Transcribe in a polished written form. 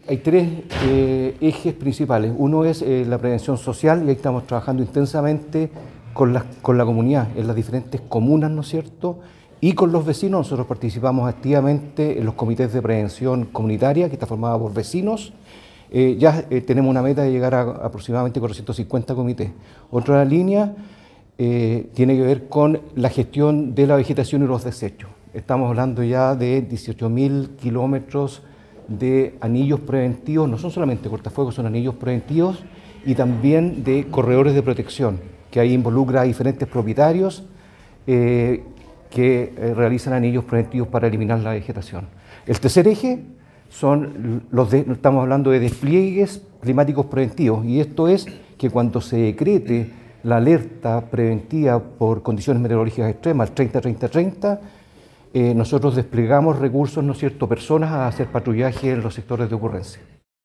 Hay tres ejes principales. Uno es la prevención social, y ahí estamos trabajando intensamente con la comunidad, en las diferentes comunas, ¿no es cierto? Y con los vecinos. Nosotros participamos activamente en los comités de prevención comunitaria, que está formada por vecinos. Tenemos una meta de llegar a aproximadamente 450 comités. Otra línea tiene que ver con la gestión de la vegetación y los desechos. Estamos hablando ya de 18.000 kilómetros de anillos preventivos, no son solamente cortafuegos, son anillos preventivos, y también de corredores de protección, que ahí involucra a diferentes propietarios que realizan anillos preventivos para eliminar la vegetación. El tercer eje estamos hablando de despliegues climáticos preventivos, y esto es que cuando se decrete la alerta preventiva por condiciones meteorológicas extremas, el 30-30-30, nosotros desplegamos recursos, ¿no es cierto?, personas a hacer patrullaje en los sectores de ocurrencia.